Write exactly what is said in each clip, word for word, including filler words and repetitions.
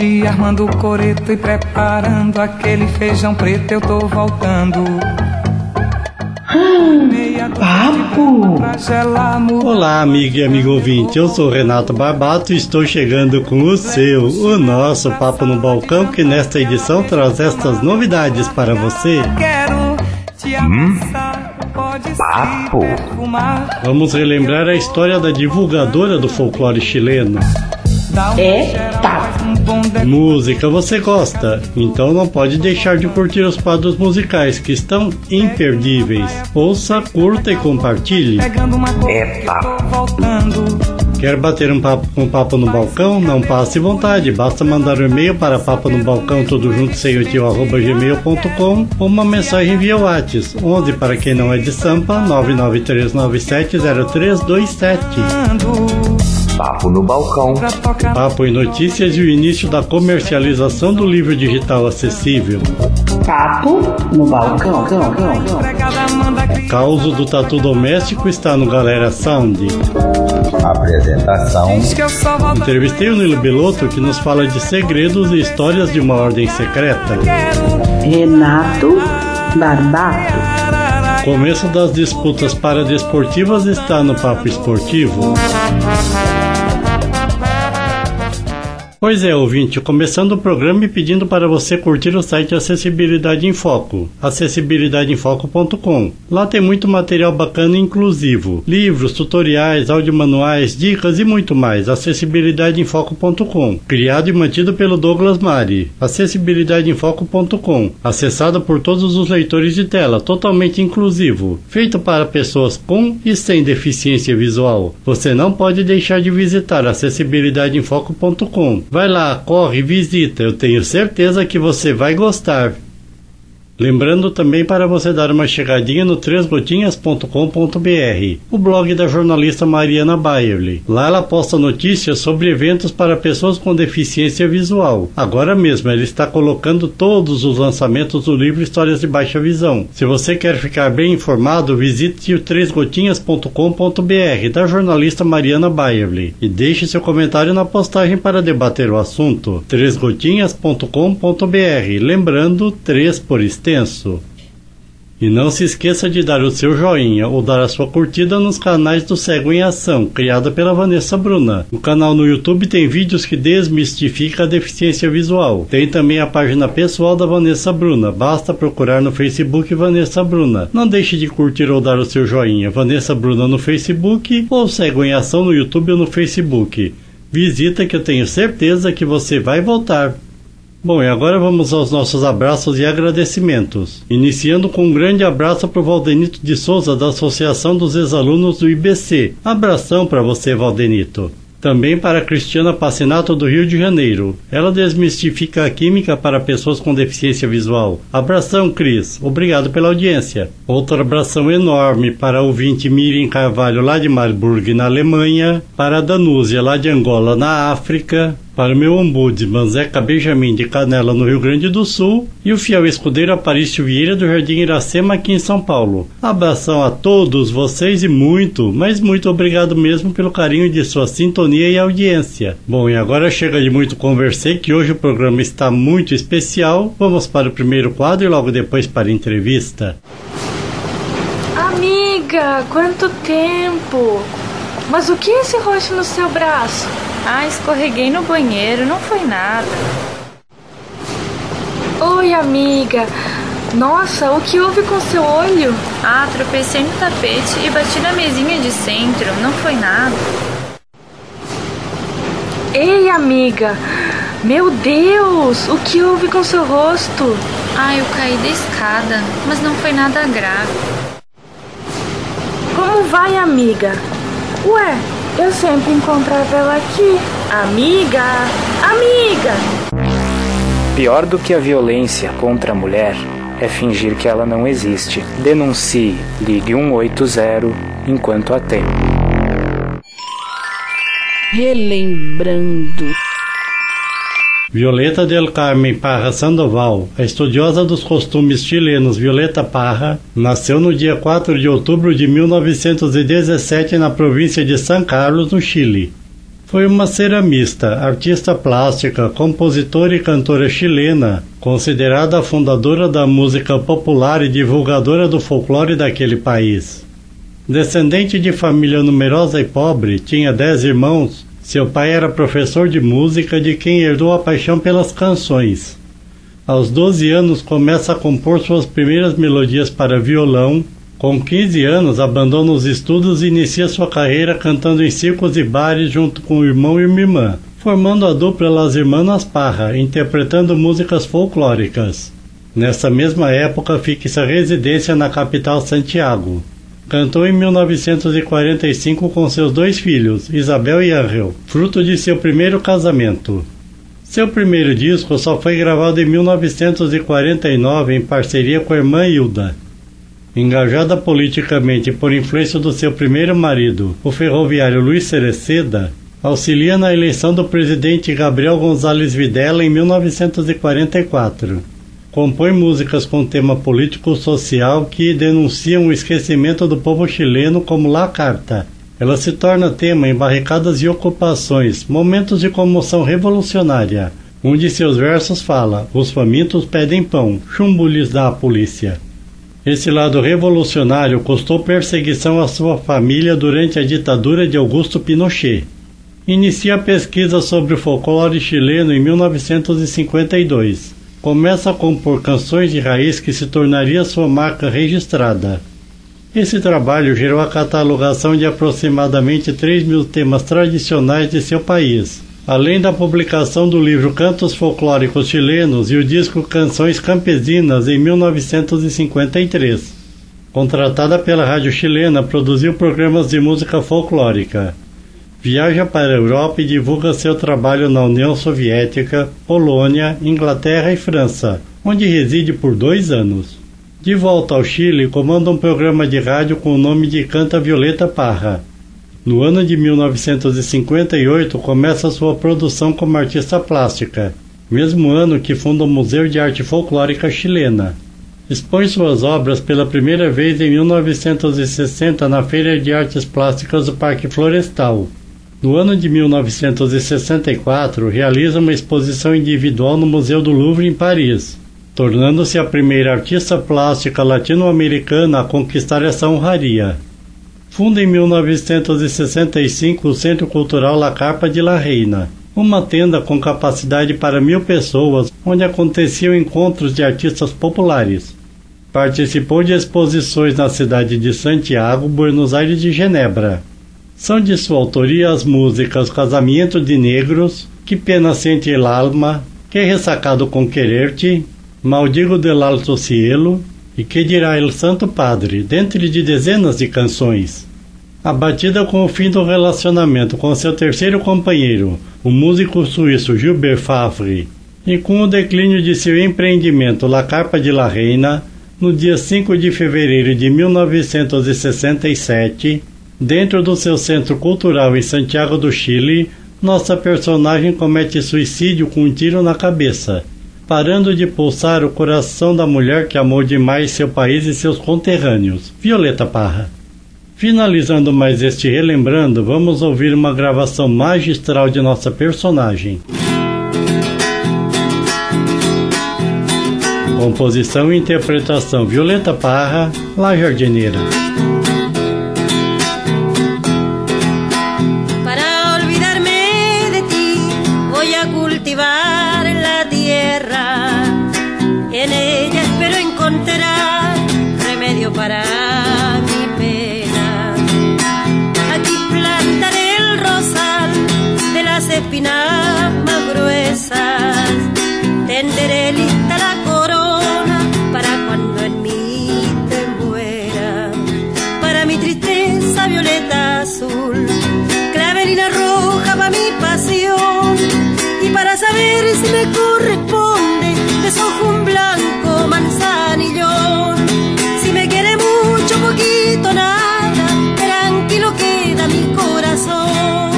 dia armando o coreto e preparando aquele feijão preto, eu tô voltando. Papo! Olá, amigo e amigo ouvinte, eu sou Renato Barbato e estou chegando com o seu, o nosso Papo no Balcão, que nesta edição traz estas novidades para você. Hum? Papo! Vamos relembrar a história da divulgadora do folclore chileno. Eita! Música você gosta? Então não pode deixar de curtir os quadros musicais que estão imperdíveis. Ouça, curta e compartilhe. Eita! Quer bater um papo com Papo no Balcão? Não passe vontade, basta mandar um e-mail para papo no balcão tudo junto sem o tio arroba gmail ponto com ou uma mensagem via WhatsApp onze para quem não é de Sampa nove nove três nove sete zero três dois sete. Papo no Balcão. Papo e notícias e o início da comercialização do livro digital acessível. Papo no Balcão. Causo do Tatu Doméstico está no Galera Sound. Apresentação. Entrevistei o Nilo Belotto, que nos fala de segredos e histórias de uma ordem secreta. Renato Barbato. Começo das disputas paradesportivas está no Papo Esportivo. Pois é, ouvinte, começando o programa e pedindo para você curtir o site Acessibilidade em Foco, acessibilidade em foco ponto com. Lá tem muito material bacana e inclusivo, livros, tutoriais, audiomanuais, dicas e muito mais. acessibilidade em foco ponto com. Criado e mantido pelo Douglas Mari. acessibilidade em foco ponto com. Acessado por todos os leitores de tela, totalmente inclusivo. Feito para pessoas com e sem deficiência visual. Você não pode deixar de visitar acessibilidade em foco ponto com. Vai lá, corre, visita, eu tenho certeza que você vai gostar. Lembrando também para você dar uma chegadinha no três gotinhas ponto com ponto br, o blog da jornalista Mariana Bayerly. Lá ela posta notícias sobre eventos para pessoas com deficiência visual. Agora mesmo ela está colocando todos os lançamentos do livro Histórias de Baixa Visão. Se você quer ficar bem informado, visite o três gotinhas ponto com ponto br da jornalista Mariana Bayerly e deixe seu comentário na postagem para debater o assunto. três gotinhas ponto com ponto br, lembrando, três por extenso. E não se esqueça de dar o seu joinha ou dar a sua curtida nos canais do Cego em Ação, criada pela Vanessa Bruna. O canal no YouTube tem vídeos que desmistificam a deficiência visual. Tem também a página pessoal da Vanessa Bruna, basta procurar no Facebook Vanessa Bruna. Não deixe de curtir ou dar o seu joinha, Vanessa Bruna no Facebook ou Cego em Ação no YouTube ou no Facebook. Visita que eu tenho certeza que você vai voltar. Bom, e agora vamos aos nossos abraços e agradecimentos. Iniciando com um grande abraço para o Valdenito de Souza, da Associação dos Ex-Alunos do I B C. Abração para você, Valdenito. Também para a Cristiana Passinato, do Rio de Janeiro. Ela desmistifica a química para pessoas com deficiência visual. Abração, Cris. Obrigado pela audiência. Outro abração enorme para a ouvinte Miriam Carvalho, lá de Marburg, na Alemanha. Para a Danúzia, lá de Angola, na África. Para o meu ombudsman Zeca Benjamin, de Canela, no Rio Grande do Sul. E o fiel escudeiro Aparício Vieira, do Jardim Iracema, aqui em São Paulo. Abração a todos vocês e muito, mas muito obrigado mesmo pelo carinho de sua sintonia e audiência. Bom, e agora chega de muito conversei, que hoje o programa está muito especial. Vamos para o primeiro quadro e logo depois para a entrevista. Amiga, quanto tempo! Mas o que é esse roxo no seu braço? Ah, escorreguei no banheiro, não foi nada. Oi, amiga. Nossa, o que houve com seu olho? Ah, tropecei no tapete e bati na mesinha de centro, não foi nada. Ei, amiga. Meu Deus, o que houve com seu rosto? Ah, eu caí da escada, mas não foi nada grave. Como vai, amiga? Ué, eu sempre encontrava ela aqui. Amiga! Amiga! Pior do que a violência contra a mulher é fingir que ela não existe. Denuncie. Ligue um oito zero enquanto há tempo. Relembrando. Violeta del Carmen Parra Sandoval, a estudiosa dos costumes chilenos Violeta Parra, nasceu no dia quatro de outubro de mil novecentos e dezessete na província de São Carlos, no Chile. Foi uma ceramista, artista plástica, compositora e cantora chilena, considerada a fundadora da música popular e divulgadora do folclore daquele país. Descendente de família numerosa e pobre, tinha dez irmãos. Seu pai era professor de música, de quem herdou a paixão pelas canções. Aos doze anos começa a compor suas primeiras melodias para violão. Com quinze anos, abandona os estudos e inicia sua carreira cantando em circos e bares junto com o irmão e uma irmã, formando a dupla Las Hermanas Parra, interpretando músicas folclóricas. Nessa mesma época, fixa residência na capital Santiago. Cantou em mil novecentos e quarenta e cinco com seus dois filhos, Isabel e Ángel, fruto de seu primeiro casamento. Seu primeiro disco só foi gravado em mil novecentos e quarenta e nove em parceria com a irmã Hilda. Engajada politicamente por influência do seu primeiro marido, o ferroviário Luiz Cereceda, auxilia na eleição do presidente Gabriel González Videla em mil novecentos e quarenta e quatro. Compõe músicas com tema político-social que denunciam o esquecimento do povo chileno como La Carta. Ela se torna tema em barricadas e ocupações, momentos de comoção revolucionária. Um de seus versos fala: "Os famintos pedem pão, chumbo lhes dá a polícia." Esse lado revolucionário custou perseguição à sua família durante a ditadura de Augusto Pinochet. Inicia a pesquisa sobre o folclore chileno em mil novecentos e cinquenta e dois. Começa a compor canções de raiz que se tornaria sua marca registrada. Esse trabalho gerou a catalogação de aproximadamente três mil temas tradicionais de seu país, além da publicação do livro Cantos Folclóricos Chilenos e o disco Canções Campesinas em mil novecentos e cinquenta e três. Contratada pela rádio chilena, produziu programas de música folclórica. Viaja para a Europa e divulga seu trabalho na União Soviética, Polônia, Inglaterra e França, onde reside por dois anos. De volta ao Chile, comanda um programa de rádio com o nome de Canta Violeta Parra. No ano de mil novecentos e cinquenta e oito, começa sua produção como artista plástica, mesmo ano que funda o Museu de Arte Folclórica Chilena. Expõe suas obras pela primeira vez em mil novecentos e sessenta na Feira de Artes Plásticas do Parque Florestal. No ano de mil novecentos e sessenta e quatro, realiza uma exposição individual no Museu do Louvre, em Paris, tornando-se a primeira artista plástica latino-americana a conquistar essa honraria. Funda em mil novecentos e sessenta e cinco o Centro Cultural La Carpa de la Reina, uma tenda com capacidade para mil pessoas, onde aconteciam encontros de artistas populares. Participou de exposições na cidade de Santiago, Buenos Aires e Genebra. São de sua autoria as músicas Casamento de Negros, Que Pena Sente el Alma, Que Ressacado com Querer-te, Maldigo del Alto Cielo e Que Dirá el Santo Padre, dentre de dezenas de canções. Abatida com o fim do relacionamento com seu terceiro companheiro, o músico suíço Gilbert Favre, e com o declínio de seu empreendimento La Carpa de la Reina, no dia cinco de fevereiro de mil novecentos e sessenta e sete, dentro do seu centro cultural em Santiago do Chile, nossa personagem comete suicídio com um tiro na cabeça, parando de pulsar o coração da mulher que amou demais seu país e seus conterrâneos, Violeta Parra. Finalizando mais este Relembrando, vamos ouvir uma gravação magistral de nossa personagem. Composição e interpretação Violeta Parra, La Jardineira. Para olvidarme de ti, voy a cultivar la tierra. En ella espero encontrar remedio para mi pena. Aquí plantaré el rosal de las espinas más gruesas. Tenderé lista la corona para cuando en mí te muera. Para mi tristeza violeta azul, clavelina roja para mi pasión. Y para saber si me corresponde, desojo un blanco manzanillón. Si me quiere mucho, poquito, nada, tranquilo queda mi corazón.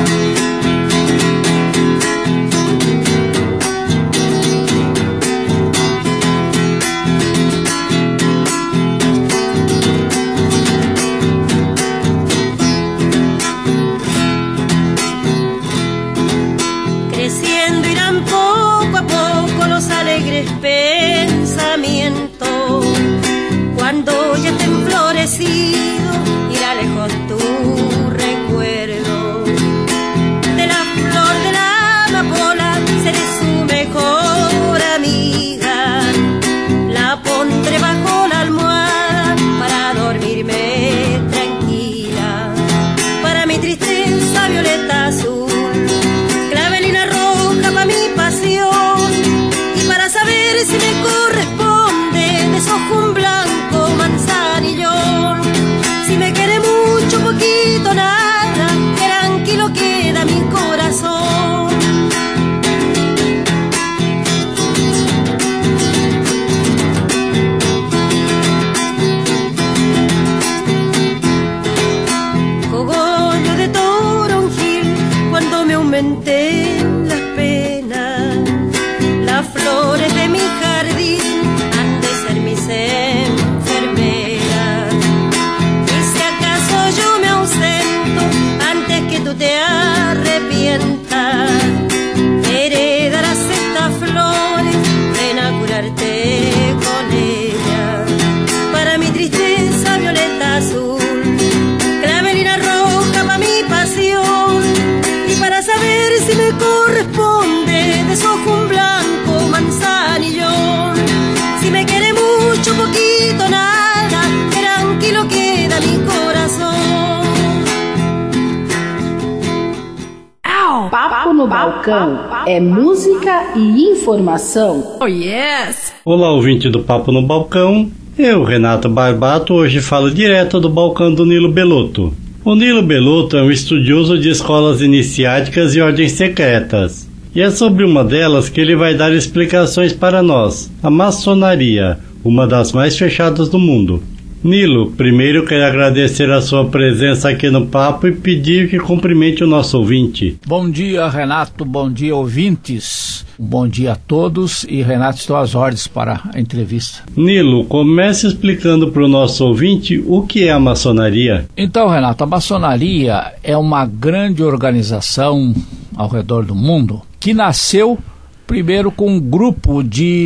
Balcão é música e informação. Oh, yes! Olá, ouvinte do Papo no Balcão. Eu, Renato Barbato, hoje falo direto do balcão do Nilo Belotto. O Nilo Belotto é um estudioso de escolas iniciáticas e ordens secretas. E é sobre uma delas que ele vai dar explicações para nós, a maçonaria, uma das mais fechadas do mundo. Nilo, primeiro quero agradecer a sua presença aqui no Papo e pedir que cumprimente o nosso ouvinte. Bom dia, Renato, bom dia, ouvintes. Bom dia a todos e, Renato, estou às ordens para a entrevista. Nilo, comece explicando para o nosso ouvinte o que é a maçonaria. Então, Renato, a maçonaria é uma grande organização ao redor do mundo que nasceu primeiro com um grupo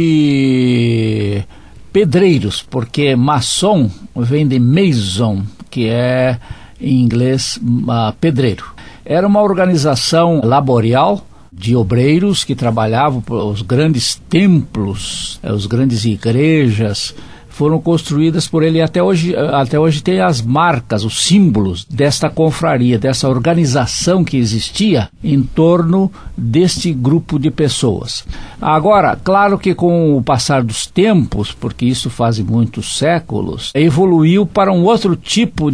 de pedreiros, porque maçom vem de mason, que é em inglês uh, pedreiro. Era uma organização laborial de obreiros que trabalhavam os grandes templos, as grandes igrejas, foram construídas por ele e até hoje, até hoje tem as marcas, os símbolos desta confraria, dessa organização que existia em torno deste grupo de pessoas. Agora, claro que com o passar dos tempos, porque isso faz muitos séculos, evoluiu para um outro tipo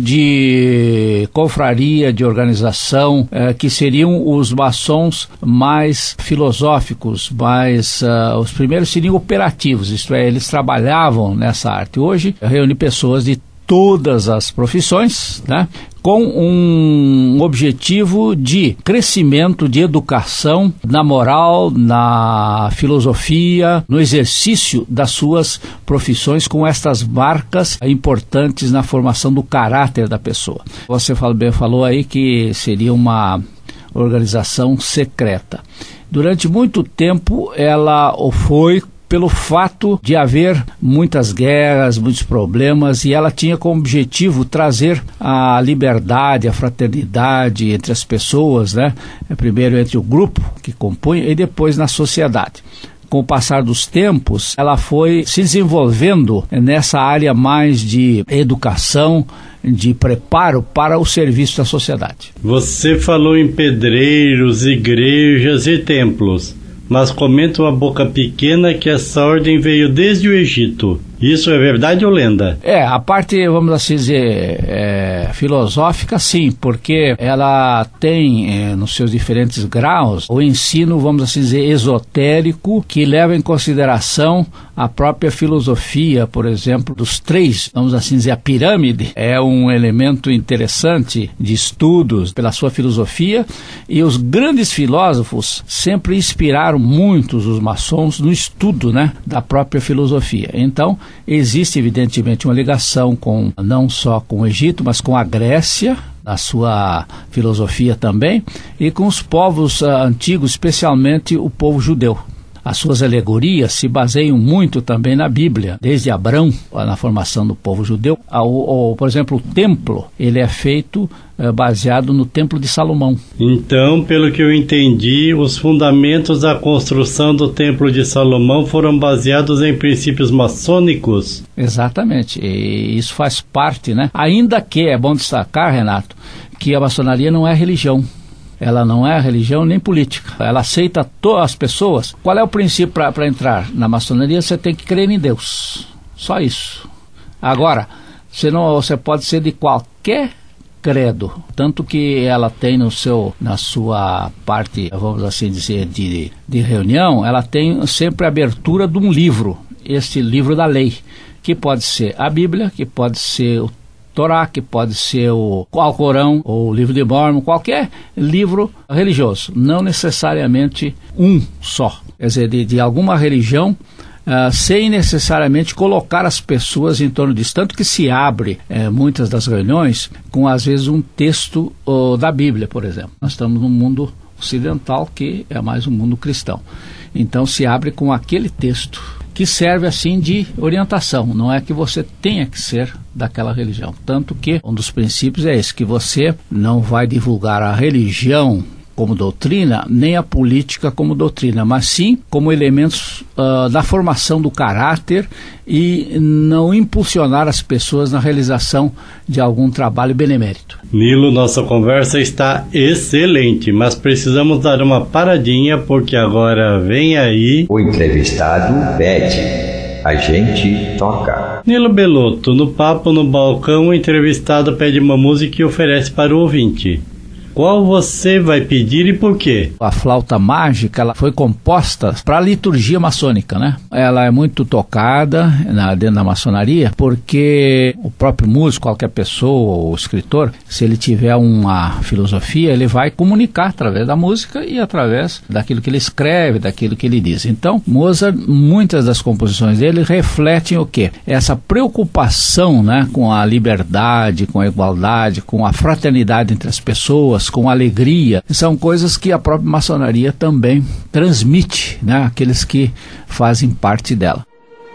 de confraria, de organização, eh, que seriam os maçons mais filosóficos, mais, uh, os primeiros seriam operativos, isto é, eles trabalhavam nessa arte. Hoje reúne pessoas de todas as profissões, né, com um objetivo de crescimento, de educação na moral, na filosofia, no exercício das suas profissões, com estas marcas importantes na formação do caráter da pessoa. Você falou, bem, falou aí que seria uma organização secreta. Durante muito tempo ela o foi pelo fato de haver muitas guerras, muitos problemas, e ela tinha como objetivo trazer a liberdade, a fraternidade entre as pessoas, né? Primeiro entre o grupo que compunha e depois na sociedade. Com o passar dos tempos, ela foi se desenvolvendo nessa área mais de educação, de preparo para o serviço da sociedade. Você falou em pedreiros, igrejas e templos, mas comenta uma boca pequena que essa ordem veio desde o Egito. Isso é verdade ou lenda? É, a parte, vamos assim dizer, é, filosófica, sim, porque ela tem, é, nos seus diferentes graus, o ensino, vamos assim dizer, esotérico, que leva em consideração a própria filosofia, por exemplo, dos três, vamos assim dizer, a pirâmide é um elemento interessante de estudos pela sua filosofia, e os grandes filósofos sempre inspiraram muitos os maçons no estudo, né, da própria filosofia. Então, existe evidentemente uma ligação com, não só com o Egito, mas com a Grécia, na sua filosofia também, e com os povos uh, antigos, especialmente o povo judeu. As suas alegorias se baseiam muito também na Bíblia, desde Abrão, na formação do povo judeu. Ao, ao, por exemplo, o templo, ele é feito é, baseado no Templo de Salomão. Então, pelo que eu entendi, os fundamentos da construção do Templo de Salomão foram baseados em princípios maçônicos? Exatamente, e isso faz parte, né? Ainda que, é bom destacar, Renato, que a maçonaria não é religião. Ela não é religião nem política. Ela aceita todas as pessoas. Qual é o princípio para entrar na maçonaria? Você tem que crer em Deus. Só isso. Agora, você, não, você pode ser de qualquer credo. Tanto que ela tem no seu, na sua parte, vamos assim dizer, de, de reunião, ela tem sempre a abertura de um livro. Este livro da lei. Que pode ser a Bíblia, que pode ser o Torá, que pode ser o Alcorão, ou o livro de Mórmon, qualquer livro religioso, não necessariamente um só, quer dizer, de, de alguma religião, uh, sem necessariamente colocar as pessoas em torno disso, tanto que se abre uh, muitas das reuniões com às vezes um texto uh, da Bíblia, por exemplo. Nós estamos num mundo ocidental que é mais um mundo cristão, então se abre com aquele texto que serve assim de orientação, não é que você tenha que ser daquela religião. Tanto que um dos princípios é esse, que você não vai divulgar a religião como doutrina, nem a política como doutrina, mas sim como elementos uh, da formação do caráter e não impulsionar as pessoas na realização de algum trabalho benemérito. Nilo, nossa conversa está excelente, mas precisamos dar uma paradinha porque agora vem aí... O entrevistado pede, a gente toca. Nilo Belotto, no Papo no Balcão, o entrevistado pede uma música e oferece para o ouvinte. Qual você vai pedir e por quê? A flauta mágica, ela foi composta para a liturgia maçônica, né? Ela é muito tocada na, dentro da maçonaria, porque o próprio músico, qualquer pessoa ou escritor, se ele tiver uma filosofia, ele vai comunicar através da música e através daquilo que ele escreve, daquilo que ele diz. Então, Mozart, muitas das composições dele refletem o quê? Essa preocupação, né, com a liberdade, com a igualdade, com a fraternidade entre as pessoas, com alegria, são coisas que a própria maçonaria também transmite, né, àqueles que fazem parte dela.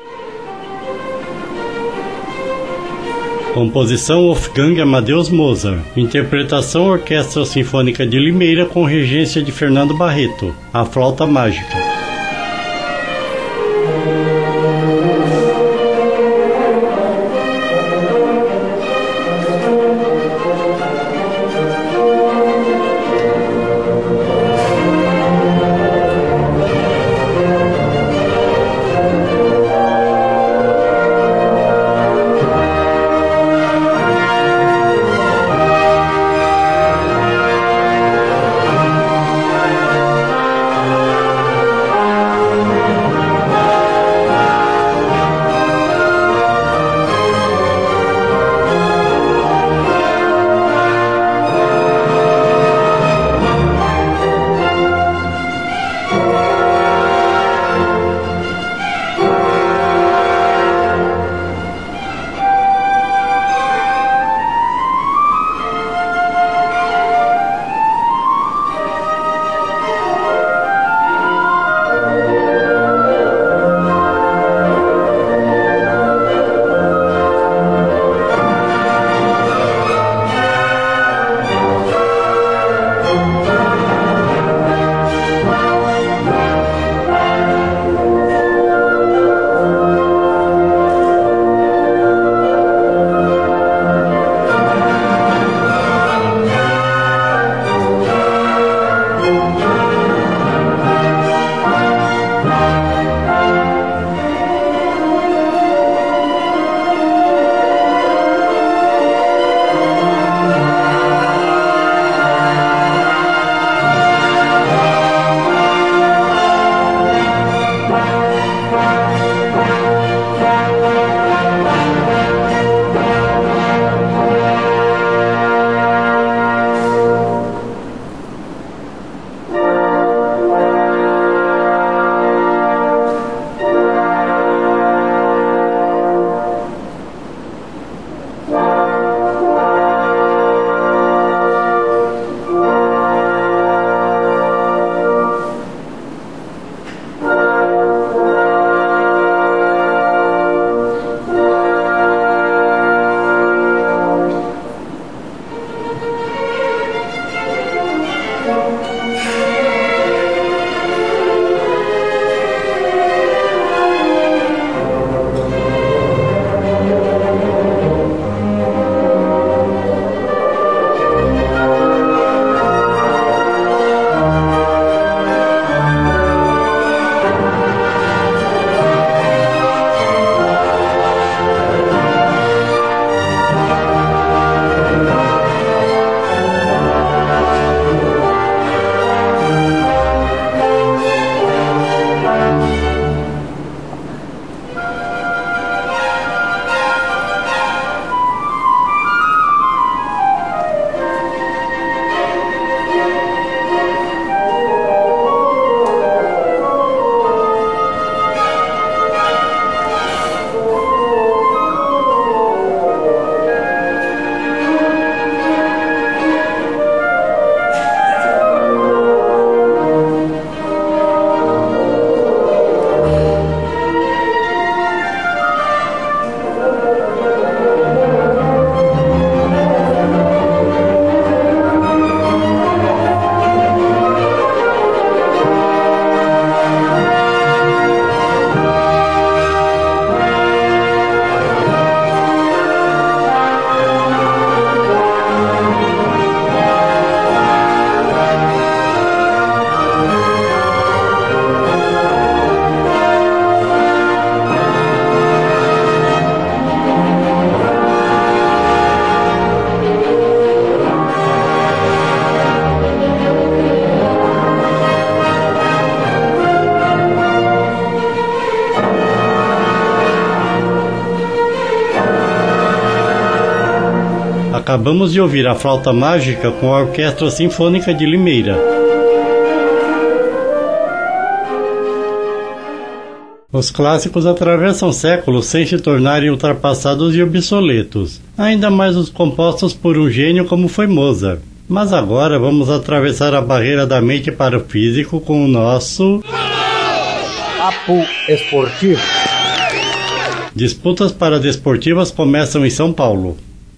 Composição Wolfgang Amadeus Mozart. Interpretação Orquestra Sinfônica de Limeira com regência de Fernando Barreto. A Flauta Mágica. Acabamos de ouvir a Flauta Mágica com a Orquestra Sinfônica de Limeira. Os clássicos atravessam séculos sem se tornarem ultrapassados e obsoletos, ainda mais os compostos por um gênio como foi Mozart. Mas agora vamos atravessar a barreira da mente para o físico com o nosso... Papo Esportivo. Disputas paradesportivas começam em São Paulo.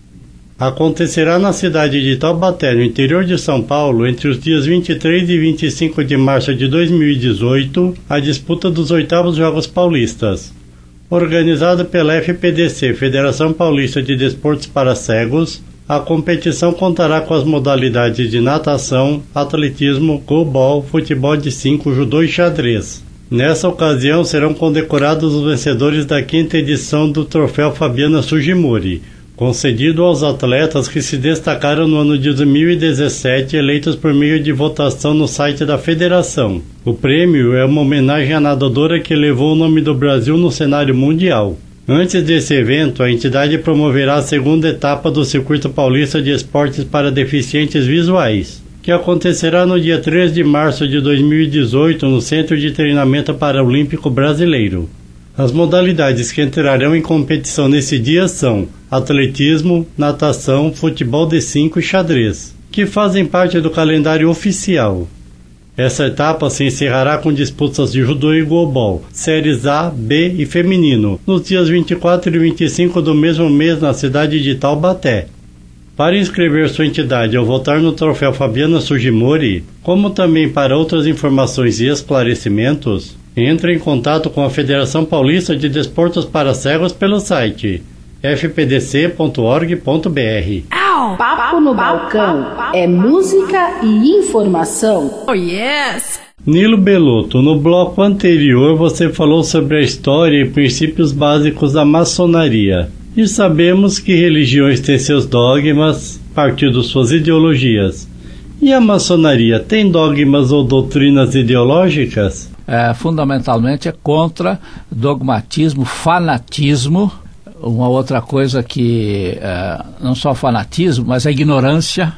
Acontecerá na cidade de Taubaté, no interior de São Paulo, entre os dias vinte e três e vinte e cinco de março de dois mil e dezoito, a disputa dos oitavos Jogos Paulistas. Organizada pela F P D C, Federação Paulista de Desportos para Cegos, a competição contará com as modalidades de natação, atletismo, goalball, futebol de cinco, judô e xadrez. Nessa ocasião serão condecorados os vencedores da quinta edição do Troféu Fabiana Sugimori, concedido aos atletas que se destacaram no ano de dois mil e dezessete, eleitos por meio de votação no site da federação. O prêmio é uma homenagem à nadadora que levou o nome do Brasil no cenário mundial. Antes desse evento, a entidade promoverá a segunda etapa do Circuito Paulista de Esportes para Deficientes Visuais, que acontecerá no dia três de março de dois mil e dezoito no Centro de Treinamento Paralímpico Brasileiro. As modalidades que entrarão em competição nesse dia são atletismo, natação, futebol de cinco e xadrez, que fazem parte do calendário oficial. Essa etapa se encerrará com disputas de judô e goalball, séries A, B e feminino, nos dias vinte e quatro e vinte e cinco do mesmo mês na cidade de Taubaté. Para inscrever sua entidade ou votar no Troféu Fabiana Sugimori, como também para outras informações e esclarecimentos, entre em contato com a Federação Paulista de Desportos para Cegos pelo site f p d c ponto org ponto b r. Papo no Balcão é música e informação. Oh, yes! Nilo Belotto, no bloco anterior você falou sobre a história e princípios básicos da maçonaria. E sabemos que religiões têm seus dogmas, partindo suas ideologias. E a maçonaria tem dogmas ou doutrinas ideológicas? É, fundamentalmente é contra dogmatismo, fanatismo. Uma outra coisa que, é, não só fanatismo, mas a ignorância,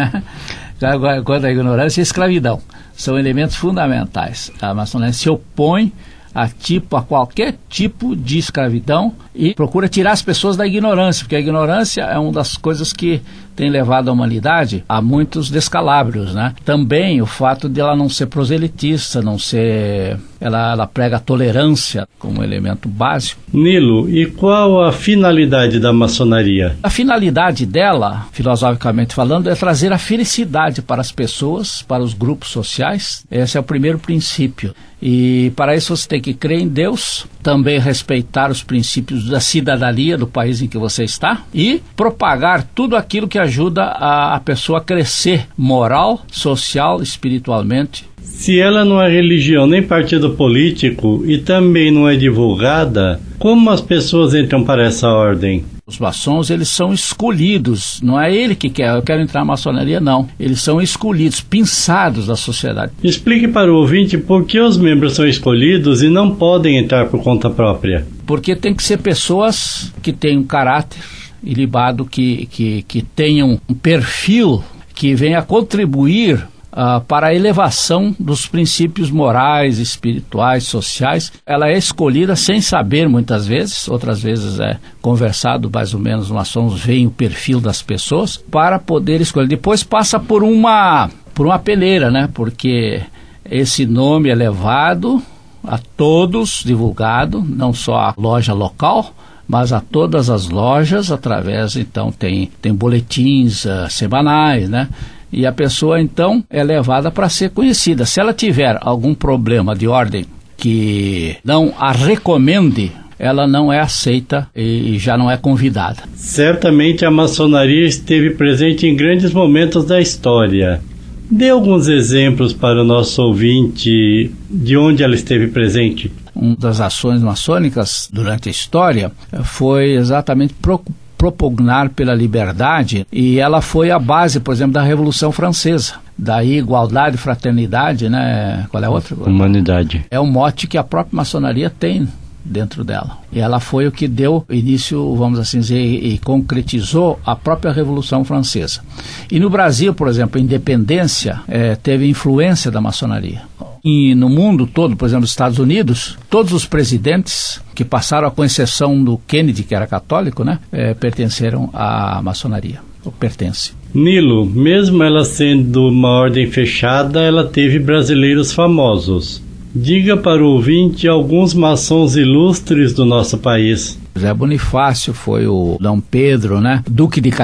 quando a ignorância e a escravidão, são elementos fundamentais. A maçonaria se opõe a, tipo, a qualquer tipo de escravidão e procura tirar as pessoas da ignorância, porque a ignorância é uma das coisas que tem levado a humanidade a muitos descalabros, né? Também o fato de ela não ser proselitista, não ser... Ela, ela prega a tolerância como elemento básico. Nilo, e qual a finalidade da maçonaria? A finalidade dela, filosoficamente falando, é trazer a felicidade para as pessoas, para os grupos sociais. Esse é o primeiro princípio. E para isso você tem que crer em Deus, também respeitar os princípios da cidadania do país em que você está e propagar tudo aquilo que ajuda a, a pessoa a crescer moral, social, espiritualmente. Se ela não é religião nem partido político e também não é divulgada, como as pessoas entram para essa ordem? Os maçons, eles são escolhidos, não é ele que quer, eu quero entrar na maçonaria, não. Eles são escolhidos, pinçados da sociedade. Explique para o ouvinte por que os membros são escolhidos e não podem entrar por conta própria. Porque tem que ser pessoas que têm um caráter ilibado, que, que, que tenham um perfil que venha contribuir Uh, para a elevação dos princípios morais, espirituais, sociais. Ela é escolhida sem saber muitas vezes, outras vezes é conversado mais ou menos, os maçons veem o perfil das pessoas para poder escolher. Depois passa por uma, por uma peneira, né? Porque esse nome é levado a todos, divulgado, não só a loja local, mas a todas as lojas, através, então, tem, tem boletins uh, semanais, né? E a pessoa, então, é levada para ser conhecida. Se ela tiver algum problema de ordem que não a recomende, ela não é aceita e já não é convidada. Certamente a maçonaria esteve presente em grandes momentos da história. Dê alguns exemplos para o nosso ouvinte de onde ela esteve presente. Uma das ações maçônicas durante a história foi exatamente procurar propugnar pela liberdade, e ela foi a base, por exemplo, da Revolução Francesa. Daí igualdade, fraternidade, né? Qual é a outra? Humanidade. É um mote que a própria maçonaria tem dentro dela. E ela foi o que deu início, vamos assim dizer, e, e concretizou a própria Revolução Francesa. E no Brasil, por exemplo, a independência é, teve influência da maçonaria. E no mundo todo, por exemplo, nos Estados Unidos, todos os presidentes que passaram, com exceção do Kennedy, que era católico, né, é, pertenceram à maçonaria, ou pertence. Nilo, mesmo ela sendo uma ordem fechada, ela teve brasileiros famosos. Diga para o ouvinte alguns maçons ilustres do nosso país. José Bonifácio foi o Dom Pedro, né? Duque de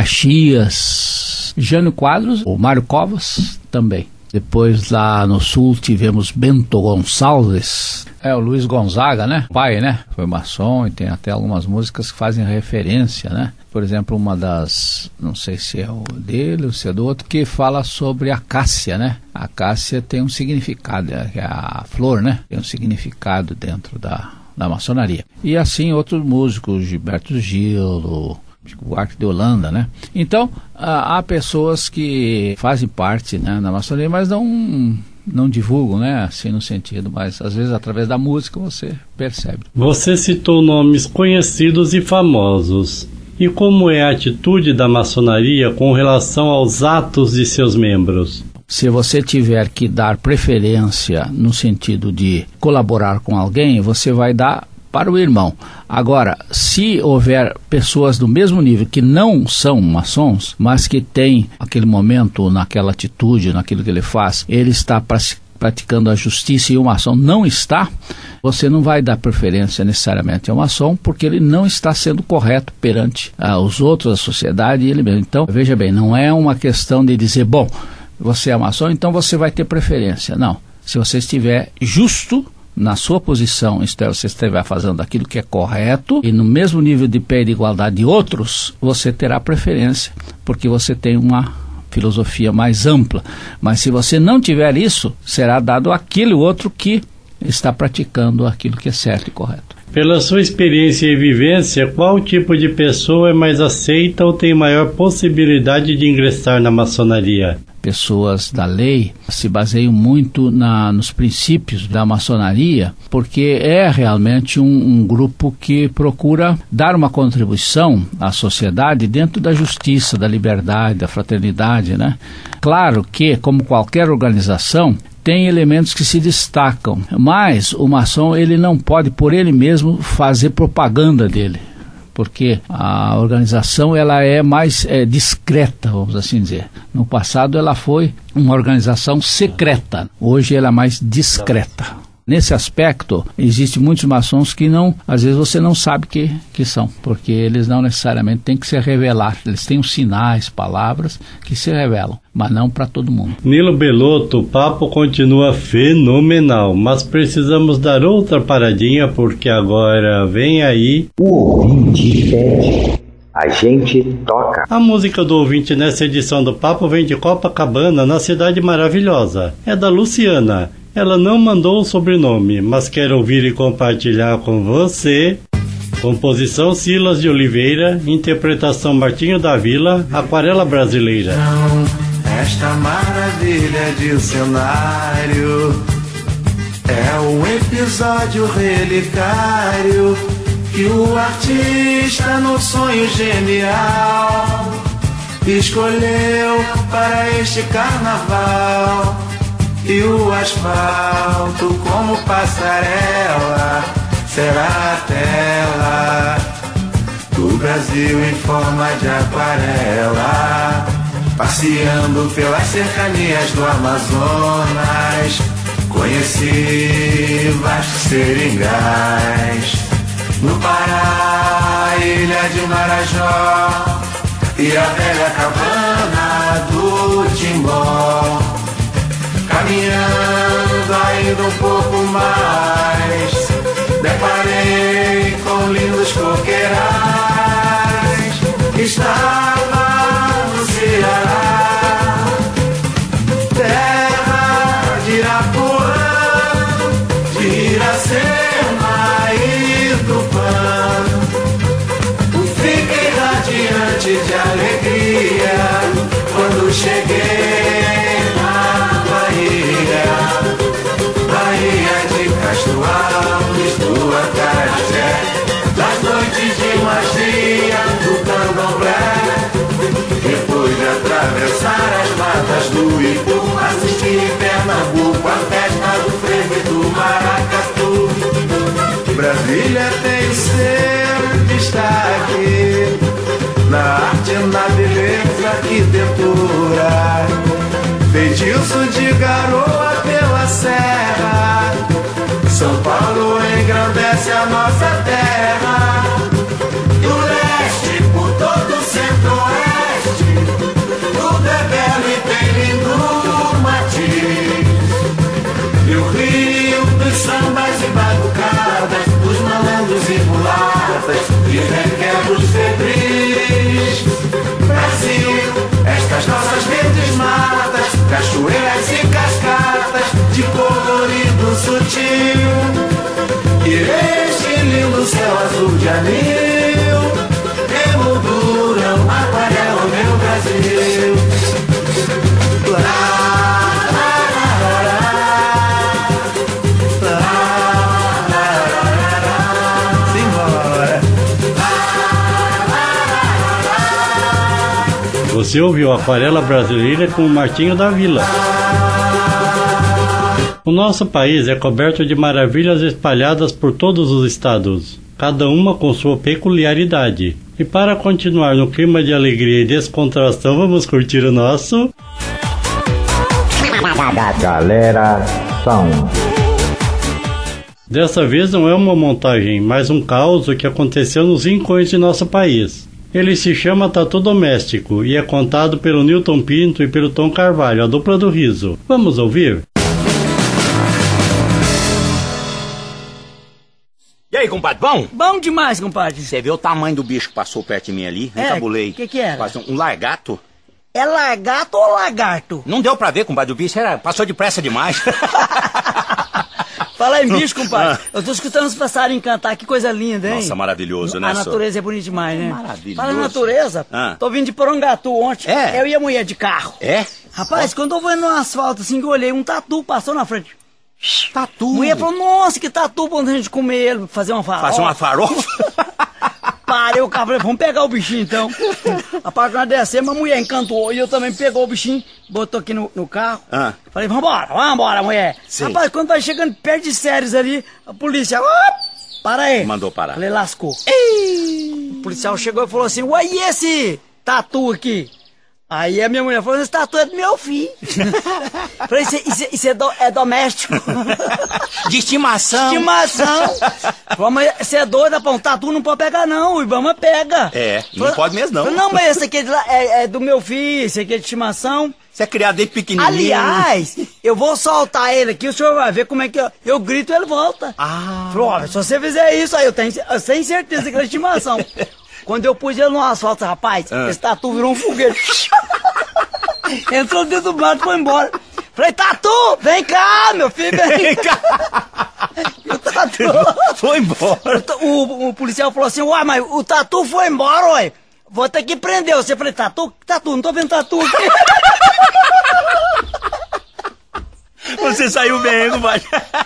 Caxias, Jânio Quadros, o Mário Covas também. Depois lá no sul tivemos Bento Gonçalves, é o Luiz Gonzaga, né? Pai, né? Foi maçom e tem até algumas músicas que fazem referência, né? Por exemplo, uma das, não sei se é o dele ou se é do outro, que fala sobre a cássia, né? A cássia tem um significado, é a flor, né? Tem um significado dentro da, da maçonaria. E assim outros músicos, Gilberto Gil, o Arco de Holanda, né? Então, há pessoas que fazem parte, né, da maçonaria, mas não, não divulgam, né, assim no sentido, mas às vezes através da música você percebe. Você citou nomes conhecidos e famosos. E como é a atitude da maçonaria com relação aos atos de seus membros? Se você tiver que dar preferência no sentido de colaborar com alguém, você vai dar para o irmão. Agora, se houver pessoas do mesmo nível que não são maçons, mas que tem aquele momento, naquela atitude, naquilo que ele faz, ele está praticando a justiça e o maçom não está, você não vai dar preferência necessariamente ao maçom, porque ele não está sendo correto perante ah, os outros, a sociedade e ele mesmo. Então, veja bem, não é uma questão de dizer, bom, você é maçom, então você vai ter preferência. Não. Se você estiver justo na sua posição, você estiver fazendo aquilo que é correto e no mesmo nível de pé de igualdade de outros, você terá preferência, porque você tem uma filosofia mais ampla. Mas se você não tiver isso, será dado aquele outro que está praticando aquilo que é certo e correto. Pela sua experiência e vivência, qual tipo de pessoa é mais aceita ou tem maior possibilidade de ingressar na maçonaria? Pessoas da lei se baseiam muito na, nos princípios da maçonaria, porque é realmente um, um grupo que procura dar uma contribuição à sociedade dentro da justiça, da liberdade, da fraternidade, né? Claro que, como qualquer organização, tem elementos que se destacam, mas o maçom ele não pode por ele mesmo fazer propaganda dele, porque a organização ela é mais é, discreta, vamos assim dizer. No passado ela foi uma organização secreta, hoje ela é mais discreta. Nesse aspecto, existem muitos maçons que não, às vezes você não sabe que, que são, porque eles não necessariamente têm que se revelar. Eles têm os sinais, palavras que se revelam, mas não para todo mundo. Nilo Belotto, o papo continua fenomenal, mas precisamos dar outra paradinha, porque agora vem aí... O ouvinte pede, a gente toca. A música do ouvinte nessa edição do Papo vem de Copacabana, na Cidade Maravilhosa. É da Luciana. Ela não mandou o sobrenome, mas quer ouvir e compartilhar com você. Composição Silas de Oliveira, interpretação Martinho da Vila, Aquarela Brasileira. Esta maravilha de cenário é um episódio relicário que o artista, no sonho genial, escolheu para este carnaval. E o asfalto como passarela será a tela do Brasil em forma de aquarela, passeando pelas cercanias do Amazonas. Conheci vastos seringais, no Pará, ilha de Marajó e a velha cabana do Timbó. Caminhando ainda um pouco mais, deparei com lindos coqueirais. Estava no Ceará, terra de Irapuã, de Iracema e Tupã. Fiquei radiante de alegria quando cheguei Bahia de Castro Alves, do Acarajé. arte, na beleza, arquitetura, feitiço de garoa pela serra. São Paulo engrandece a nossa terra, do leste por todo o centro-oeste, tudo é belo e tem lindo matiz. E o rio dos sambas e batucadas, os malandros e mulatas e requebros febris. Brasil, estas nossas verdes matas, cachoeiras e cascatas de colorido sutil, e este lindo céu azul de anil emolduram, aquarelam meu Brasil. Lá, lá, lá, lá, lá, lá, lá, simbora. Você ouviu Aquarela Brasileira com o Martinho da Vila. O nosso país é coberto de maravilhas espalhadas por todos os estados, cada uma com sua peculiaridade. E para continuar no clima de alegria e descontração, vamos curtir o nosso... Galera Sound. Dessa vez não é uma montagem, mas um caos que aconteceu nos rincões de nosso país. Ele se chama Tatu Doméstico e é contado pelo Newton Pinto e pelo Tom Carvalho, a dupla do riso. Vamos ouvir? E aí, compadre, bom? Bom demais, compadre. Você vê o tamanho do bicho que passou perto de mim ali? É, Encabulei. O que que era? Quase um, um largato. É largato ou lagarto? Não deu pra ver, compadre, o bicho era, passou depressa demais. Fala em bicho, compadre. Eu tô escutando os passarinhos cantar, que coisa linda, hein? Nossa, maravilhoso, né? A natureza é bonita demais, né? Maravilhoso. Fala em natureza, ah. tô vindo de Porangatu ontem. É? Eu e a mulher de carro. É? Rapaz, oh. quando eu vou no asfalto assim, eu olhei, um tatu passou na frente. Tatu? A mulher falou, nossa, que tatu pra gente comer ele, fazer uma farofa. Fazer uma farofa? Parei o carro, falei, vamos pegar o bichinho então. Rapaz, quando nós descemos, a mulher encantou. E eu também pegou o bichinho, botou aqui no, no carro. Ah. Falei, vambora, vambora, mulher. Sim. Rapaz, quando vai chegando perto de Séries ali, a polícia, op, para aí. Mandou parar. Falei, lascou. Ei. O policial chegou e falou assim, uai, e esse tatu aqui? Aí a minha mulher falou, esse tatu é do meu filho. Falei, isso, isso, isso é, do, é doméstico. De estimação. Estimação. Falei, mas você é doida, pô, um tatu não pode pegar não, o Ibama pega. É, não falei, pode mesmo não. Falei, não, mas esse aqui é, de, é, é do meu filho, esse aqui é de estimação. Você é criado desde pequenininho. Aliás, eu vou soltar ele aqui, o senhor vai ver como é que eu, eu grito e ele volta. Ah. Falei, ó, se você fizer isso, aí eu tenho, eu tenho certeza que é de estimação. Quando eu pus ele no asfalto, rapaz, ah. esse tatu virou um foguete. Entrou dentro do mato e foi embora. Falei, tatu, vem cá, meu filho, vem cá. E o tatu... Foi embora. O, o, o policial falou assim, uai, mas o tatu foi embora, uai. Vou ter que prender você. Falei, tatu? Tatu, não tô vendo tatu aqui. Você saiu bem, compadre.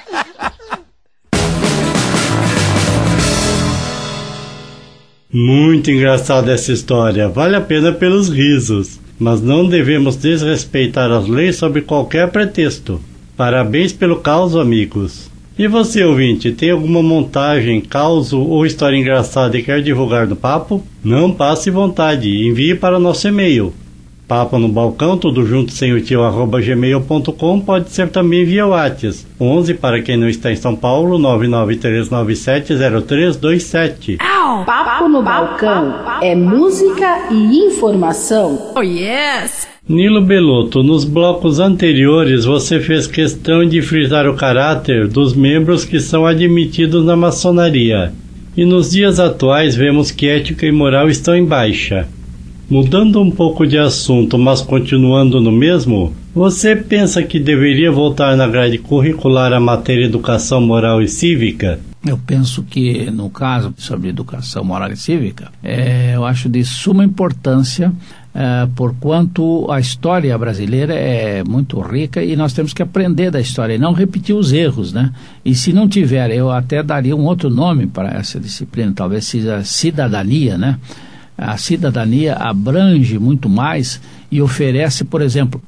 Muito engraçada essa história, vale a pena pelos risos, mas não devemos desrespeitar as leis sob qualquer pretexto. Parabéns pelo caos, amigos. E você, ouvinte, tem alguma montagem, caos ou história engraçada e quer divulgar no papo? Não passe vontade, envie para nosso e-mail. Papo no Balcão, tudo junto sem o tio, arroba gmail ponto com, pode ser também via WhatsApp. onze para quem não está em São Paulo, nove nove três nove sete zero três dois sete. Papo no Balcão é música e informação. Oh, yes! Nilo Belotto, nos blocos anteriores você fez questão de frisar o caráter dos membros que são admitidos na maçonaria. E nos dias atuais vemos que ética e moral estão em baixa. Mudando um pouco de assunto, mas continuando no mesmo, você pensa que deveria voltar na grade curricular a matéria educação moral e cívica? Eu penso que, no caso sobre educação moral e cívica, é, eu acho de suma importância, é, porquanto a história brasileira é muito rica e nós temos que aprender da história e não repetir os erros, né? E se não tiver, eu até daria um outro nome para essa disciplina, talvez seja cidadania, né? A cidadania abrange muito mais e oferece, por exemplo,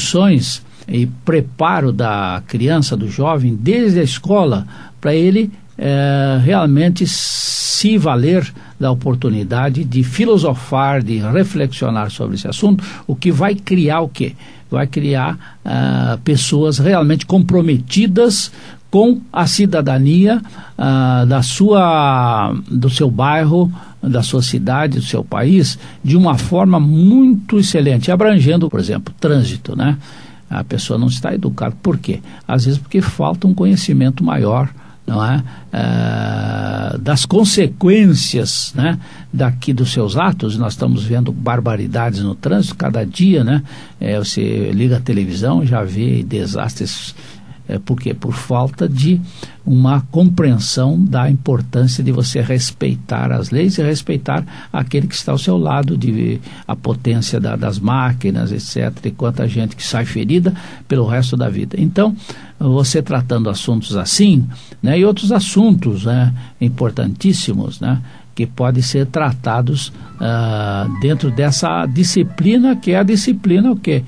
discussões e preparo da criança, do jovem, desde a escola, para ele é, realmente se valer da oportunidade de filosofar, de reflexionar sobre esse assunto, o que vai criar o quê? Vai criar uh, pessoas realmente comprometidas com a cidadania uh, da sua, do seu bairro, da sua cidade, do seu país, de uma forma muito excelente, abrangendo, por exemplo, trânsito, né? A pessoa não está educada. Por quê? Às vezes porque falta um conhecimento maior, não é? Uh, das consequências, né, daqui dos seus atos. Nós estamos vendo barbaridades no trânsito cada dia, né? É, você liga a televisão, já vê desastres. É, por quê? Por falta de uma compreensão da importância de você respeitar as leis e respeitar aquele que está ao seu lado, de a potência da, das máquinas, etcétera, e quanta gente que sai ferida pelo resto da vida. Então, você tratando assuntos assim, né, e outros assuntos, né, importantíssimos, né, que podem ser tratados uh, dentro dessa disciplina, que é a disciplina o quê?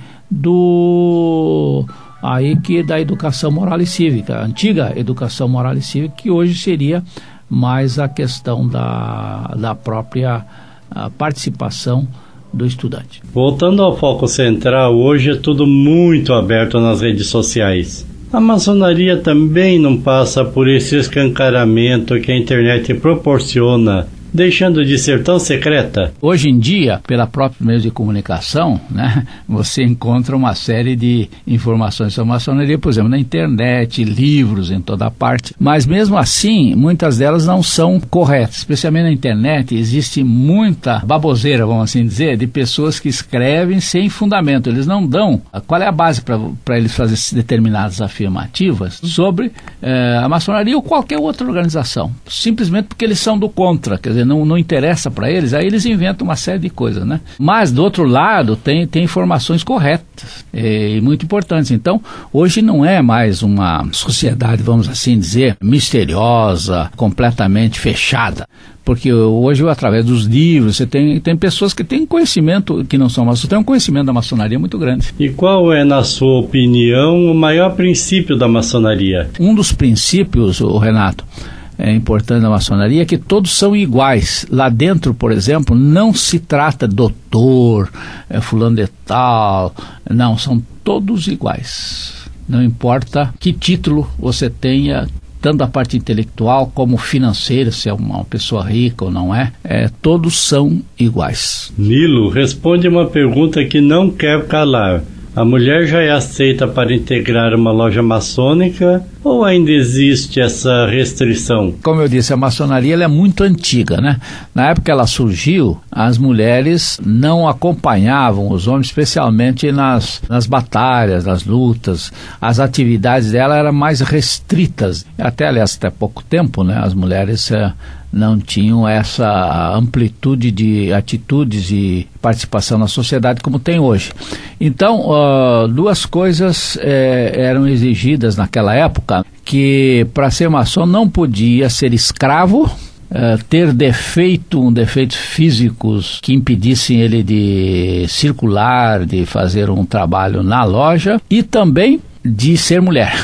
Do... aí que da educação moral e cívica, a antiga educação moral e cívica, que hoje seria mais a questão da, da própria participação do estudante. Voltando ao foco central, hoje é tudo muito aberto nas redes sociais. A maçonaria também não passa por esse escancaramento que a internet proporciona, deixando de ser tão secreta? Hoje em dia, pela própria meio de comunicação, né, você encontra uma série de informações sobre a maçonaria, por exemplo, na internet, livros em toda parte, mas mesmo assim, muitas delas não são corretas. Especialmente na internet, existe muita baboseira, vamos assim dizer, de pessoas que escrevem sem fundamento. Eles não dão qual é a base para eles fazerem determinadas afirmativas sobre eh, a maçonaria ou qualquer outra organização, simplesmente porque eles são do contra, quer dizer, Não, não interessa para eles, aí eles inventam uma série de coisas, né? Mas, do outro lado, tem, tem informações corretas e muito importantes. Então, hoje não é mais uma sociedade, vamos assim dizer, misteriosa, completamente fechada. Porque hoje, através dos livros, você tem, tem pessoas que têm conhecimento, que não são maçons, têm um conhecimento da maçonaria muito grande. E qual é, na sua opinião, o maior princípio da maçonaria? Um dos princípios, o Renato, é importante na maçonaria é que todos são iguais. Lá dentro, por exemplo, não se trata doutor, é, fulano de tal, não, são todos iguais. Não importa que título você tenha, tanto a parte intelectual como financeira, se é uma, uma pessoa rica ou não é, é, todos são iguais. Nilo, responde uma pergunta que não quer calar. A mulher já é aceita para integrar uma loja maçônica ou ainda existe essa restrição? Como eu disse, a maçonaria ela é muito antiga, né? Na época que ela surgiu, as mulheres não acompanhavam os homens, especialmente nas, nas batalhas, nas lutas. As atividades dela eram mais restritas. Até, aliás, até pouco tempo, né? As mulheres é, não tinham essa amplitude de atitudes e participação na sociedade como tem hoje. Então, uh, duas coisas é, eram exigidas naquela época, que para ser maçom não podia ser escravo, Uh, ter defeito, um defeitos físicos que impedissem ele de circular, de fazer um trabalho na loja, e também de ser mulher.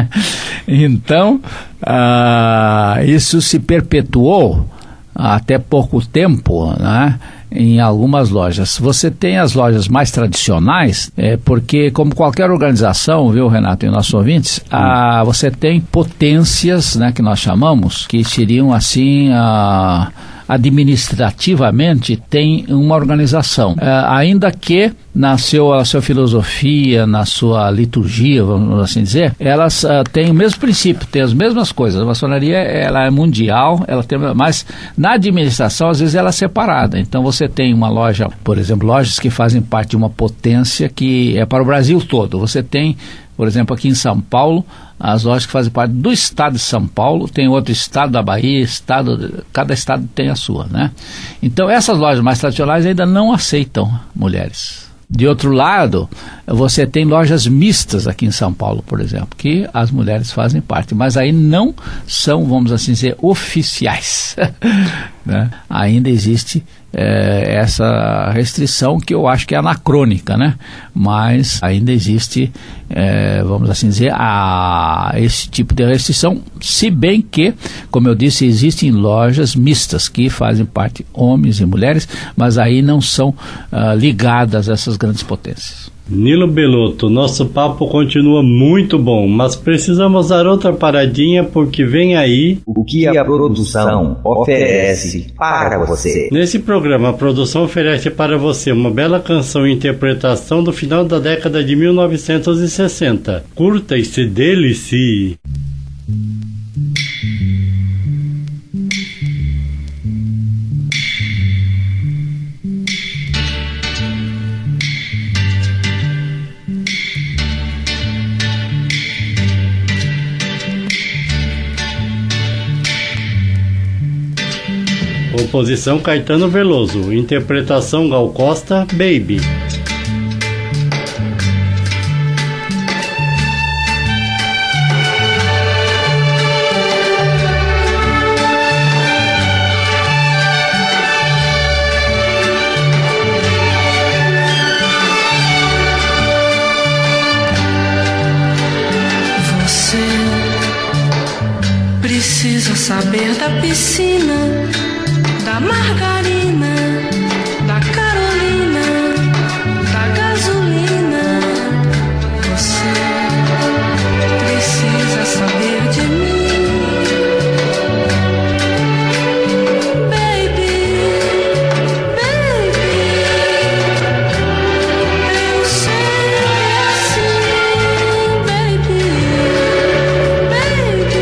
Então, uh, isso se perpetuou até pouco tempo, né, em algumas lojas. Você tem as lojas mais tradicionais, é, porque como qualquer organização, viu, Renato e nossos ouvintes, a, você tem potências, né, que nós chamamos, que seriam assim, a, administrativamente tem uma organização, é, ainda que na sua, sua filosofia, na sua liturgia, vamos assim dizer, elas uh, têm o mesmo princípio, têm as mesmas coisas. A maçonaria ela é mundial, ela tem, mas na administração às vezes ela é separada. Então você tem uma loja, por exemplo, lojas que fazem parte de uma potência que é para o Brasil todo. Você tem, por exemplo, aqui em São Paulo, as lojas que fazem parte do estado de São Paulo, tem outro estado da Bahia, estado, cada estado tem a sua, né? Então essas lojas mais tradicionais ainda não aceitam mulheres. De outro lado, você tem lojas mistas aqui em São Paulo, por exemplo, que as mulheres fazem parte, mas aí não são, vamos assim dizer, oficiais. Né? Ainda existe é, essa restrição que eu acho que é anacrônica, né? Mas ainda existe, é, vamos assim dizer, a, esse tipo de restrição, se bem que, como eu disse, existem lojas mistas que fazem parte homens e mulheres, mas aí não são uh, ligadas a essas grandes potências. Nilo Belotto, nosso papo continua muito bom, mas precisamos dar outra paradinha porque vem aí o que a produção oferece para você. Nesse programa, a produção oferece para você uma bela canção e interpretação do final da década de mil novecentos e sessenta. Curta e se delicie. Composição Caetano Veloso, interpretação Gal Costa, Baby. Você precisa saber da piscina, da margarina, da Carolina, da gasolina. Você precisa saber de mim, baby, baby. Eu sei assim, baby, baby.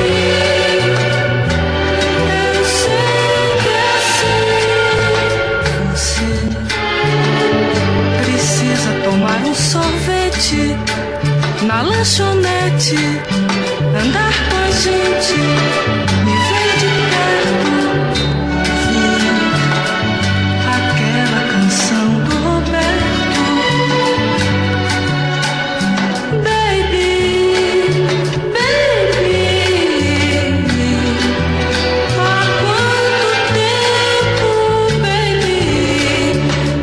Eu sei que é assim. Você precisa tomar um sorvete na lanchonete, andar com a gente, me ver de perto, ouvir aquela canção do Roberto. Baby, baby, há quanto tempo, baby,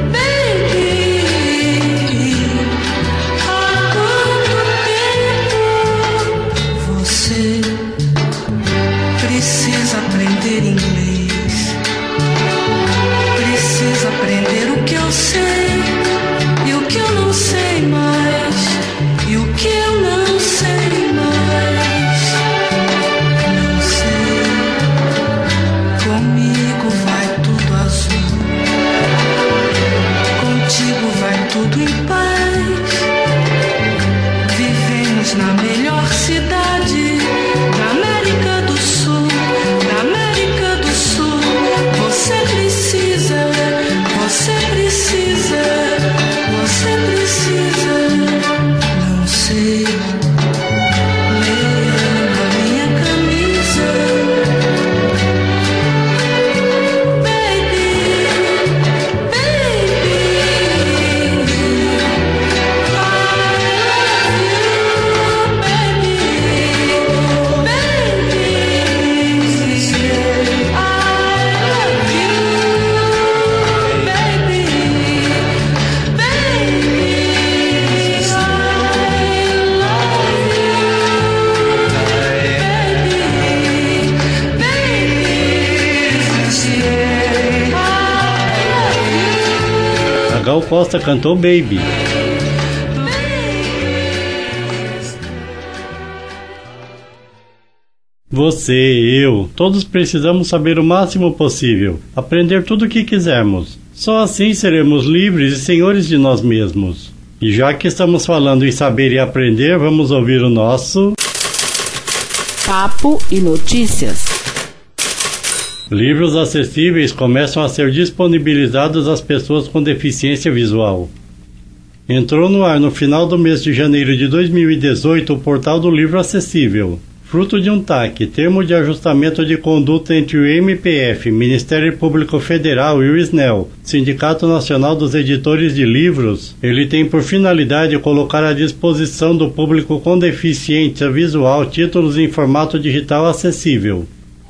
baby, há quanto tempo. Você precisa aprender inglês, precisa aprender o que eu sei e o que eu não sei mais, e o que eu não sei mais. Não sei, comigo vai tudo azul, contigo vai tudo em paz. Vivemos na melhor cidade da América do Sul, da América do Sul. Você precisa, você precisa, você precisa. Não sei, leia na minha camisa, baby, baby. I love you, baby, A Gal Costa cantou Baby. Você, eu, todos precisamos saber o máximo possível, aprender tudo o que quisermos. Só assim seremos livres e senhores de nós mesmos. E já que estamos falando em saber e aprender, vamos ouvir o nosso Papo e Notícias. Livros acessíveis começam a ser disponibilizados às pessoas com deficiência visual. Entrou no ar no final do mês de janeiro de dois mil e dezoito o portal do Livro Acessível. Fruto de um T A C, termo de ajustamento de conduta entre o M P F, Ministério Público Federal, e o S N E L, Sindicato Nacional dos Editores de Livros, ele tem por finalidade colocar à disposição do público com deficiência visual títulos em formato digital acessível.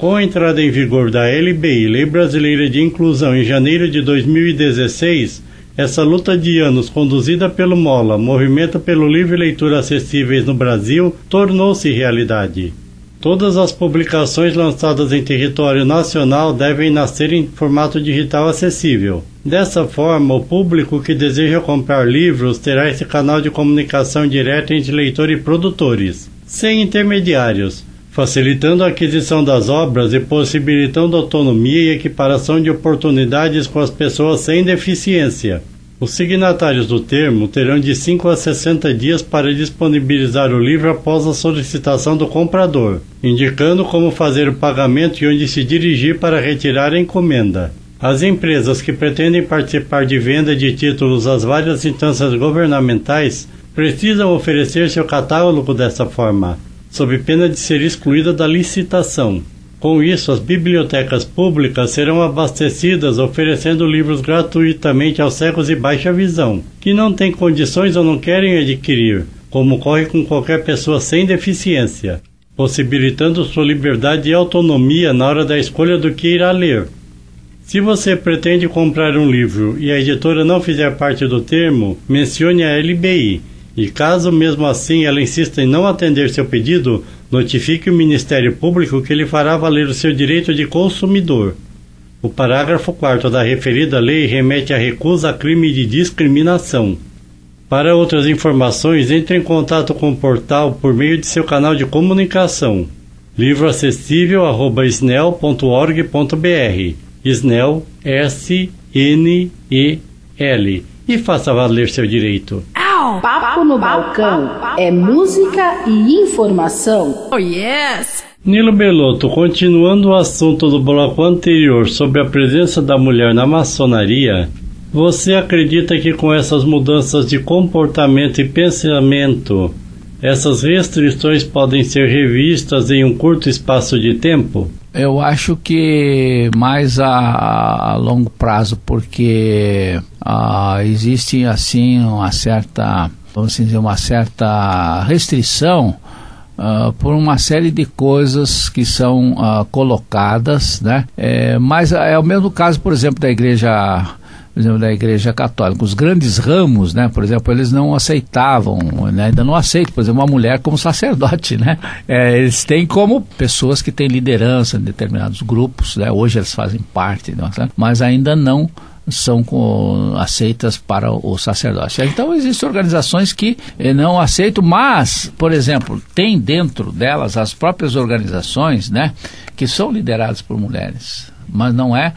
Com a entrada em vigor da L B I, Lei Brasileira de Inclusão, em janeiro de dois mil e dezesseis, essa luta de anos conduzida pelo MOLA, Movimento pelo Livre Leitura Acessíveis no Brasil, tornou-se realidade. Todas as publicações lançadas em território nacional devem nascer em formato digital acessível. Dessa forma, o público que deseja comprar livros terá esse canal de comunicação direta entre leitor e produtores, sem intermediários, facilitando a aquisição das obras e possibilitando autonomia e equiparação de oportunidades com as pessoas sem deficiência. Os signatários do termo terão de cinco a sessenta dias para disponibilizar o livro após a solicitação do comprador, indicando como fazer o pagamento e onde se dirigir para retirar a encomenda. As empresas que pretendem participar de venda de títulos às várias instâncias governamentais precisam oferecer seu catálogo dessa forma, sob pena de ser excluída da licitação. Com isso, as bibliotecas públicas serão abastecidas oferecendo livros gratuitamente aos cegos e baixa visão, que não têm condições ou não querem adquirir, como ocorre com qualquer pessoa sem deficiência, possibilitando sua liberdade e autonomia na hora da escolha do que irá ler. Se você pretende comprar um livro e a editora não fizer parte do termo, mencione a L B I. E caso mesmo assim ela insista em não atender seu pedido, notifique o Ministério Público que ele fará valer o seu direito de consumidor. O parágrafo quarto da referida lei remete à recusa a crime de discriminação. Para outras informações, entre em contato com o portal por meio de seu canal de comunicação livroacessível arroba snel ponto org ponto br, Snel, S N E L, e faça valer seu direito. Papo no Balcão é música e informação. Oh, yes! Nilo Belotto, continuando o assunto do bloco anterior sobre a presença da mulher na maçonaria, você acredita que com essas mudanças de comportamento e pensamento, essas restrições podem ser revistas em um curto espaço de tempo? Eu acho que mais a, a longo prazo, porque ah, existe assim uma certa, vamos dizer, uma certa restrição ah, por uma série de coisas que são ah, colocadas, né? É, mas é o mesmo caso, por exemplo, da igreja... por exemplo, da Igreja Católica. Os grandes ramos, né, por exemplo, eles não aceitavam, né, ainda não aceitam, por exemplo, uma mulher como sacerdote, né? É, eles têm como pessoas que têm liderança em determinados grupos, né? Hoje eles fazem parte, né, mas ainda não são com, aceitas para o sacerdócio. Então existem organizações que eh, não aceitam, mas, por exemplo, tem dentro delas as próprias organizações, né, que são lideradas por mulheres, mas não é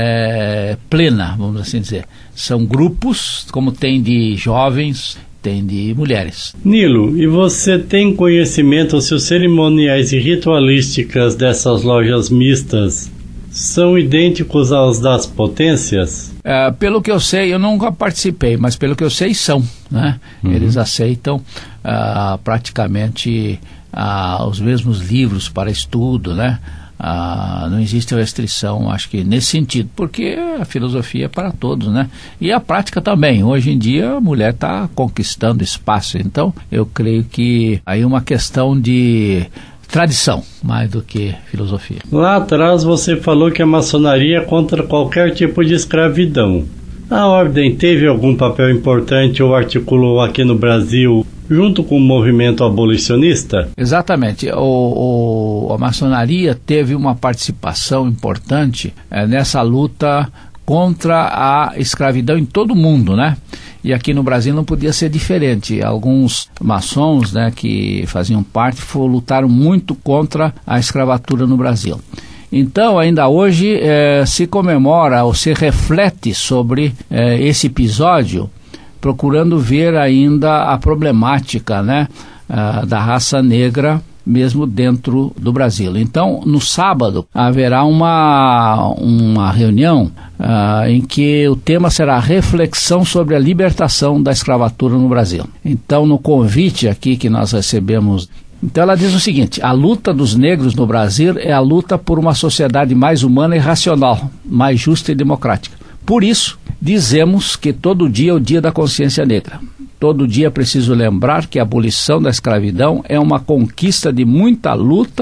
É, plena, vamos assim dizer. São grupos, como tem de jovens, tem de mulheres. Nilo, e você tem conhecimento se os cerimoniais e ritualísticas dessas lojas mistas são idênticos aos das potências? É, pelo que eu sei, eu nunca participei, mas pelo que eu sei são, né? Uhum. Eles aceitam ah, praticamente ah, os mesmos livros para estudo, né? Ah, não existe restrição, acho que nesse sentido, porque a filosofia é para todos, né? E a prática também. Hoje em dia a mulher está conquistando espaço, então eu creio que aí é uma questão de tradição, mais do que filosofia. Lá atrás você falou que a maçonaria é contra qualquer tipo de escravidão. A ordem teve algum papel importante ou articulou aqui no Brasil junto com o movimento abolicionista? Exatamente. O, o, a maçonaria teve uma participação importante é, nessa luta contra a escravidão em todo o mundo, né? E aqui no Brasil não podia ser diferente. Alguns maçons, né, que faziam parte lutaram muito contra a escravatura no Brasil. Então, ainda hoje eh, se comemora ou se reflete sobre eh, esse episódio, procurando ver ainda a problemática, né, uh, da raça negra, mesmo dentro do Brasil. Então, no sábado, haverá uma, uma reunião uh, em que o tema será reflexão sobre a libertação da escravatura no Brasil. Então, no convite aqui que nós recebemos, então ela diz o seguinte: a luta dos negros no Brasil é a luta por uma sociedade mais humana e racional, mais justa e democrática. Por isso, dizemos que todo dia é o dia da consciência negra. Todo dia é preciso lembrar que a abolição da escravidão é uma conquista de muita luta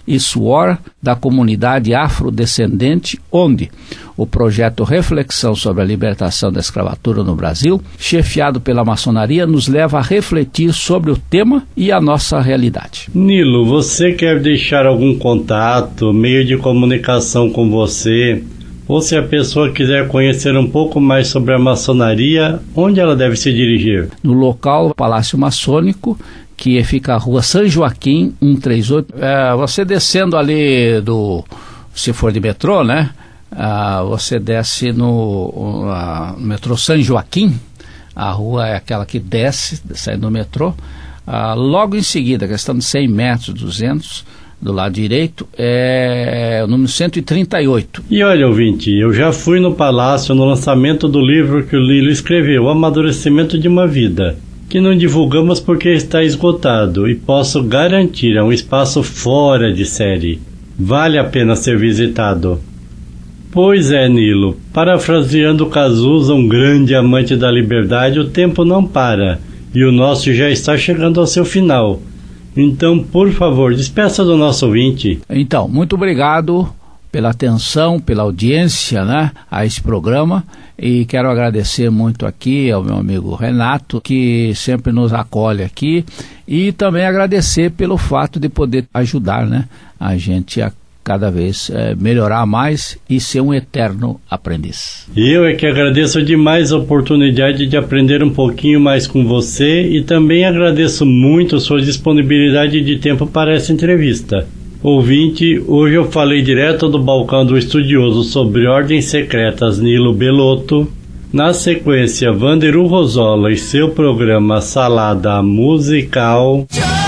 e suor da comunidade afrodescendente, onde o projeto Reflexão sobre a Libertação da Escravatura no Brasil, chefiado pela maçonaria, nos leva a refletir sobre o tema e a nossa realidade. Nilo, você quer deixar algum contato, meio de comunicação com você? Ou se a pessoa quiser conhecer um pouco mais sobre a maçonaria, onde ela deve se dirigir? No local Palácio Maçônico, que fica a rua São Joaquim, cento e trinta e oito. É, você descendo ali do... se for de metrô, né? Ah, você desce no, ah, no metrô São Joaquim, a rua é aquela que desce, saindo do metrô. Ah, logo em seguida, questão de cem metros, duzentos, do lado direito, é o número cento e trinta e oito. E olha, ouvinte, eu já fui no Palácio no lançamento do livro que o Nilo escreveu, O Amadurecimento de uma Vida, que não divulgamos porque está esgotado, e posso garantir, é um espaço fora de série. Vale a pena ser visitado. Pois é, Nilo, parafraseando Cazuza, um grande amante da liberdade, o tempo não para, e o nosso já está chegando ao seu final. Então, por favor, despeça do nosso ouvinte. Então, muito obrigado pela atenção, pela audiência, né, a esse programa, e quero agradecer muito aqui ao meu amigo Renato, que sempre nos acolhe aqui, e também agradecer pelo fato de poder ajudar, né, a gente a cada vez é, melhorar mais e ser um eterno aprendiz. Eu é que agradeço demais a oportunidade de aprender um pouquinho mais com você e também agradeço muito sua disponibilidade de tempo para essa entrevista. Ouvinte, hoje eu falei direto do balcão do estudioso sobre ordens secretas Nilo Belotto. Na sequência, Vanderu Rosola e seu programa Salada Musical.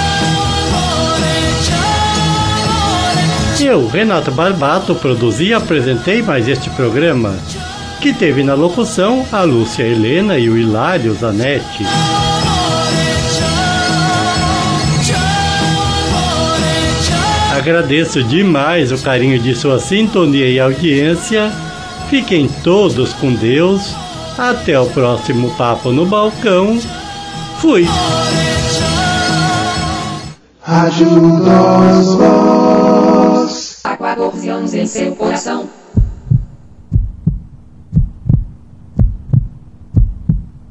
Eu, Renato Barbato, produzi e apresentei mais este programa, que teve na locução a Lúcia Helena e o Hilário Zanetti. Agradeço demais o carinho de sua sintonia e audiência. Fiquem todos com Deus. Até o próximo Papo no Balcão. Fui! Ajuda os Há quatorze anos em seu coração.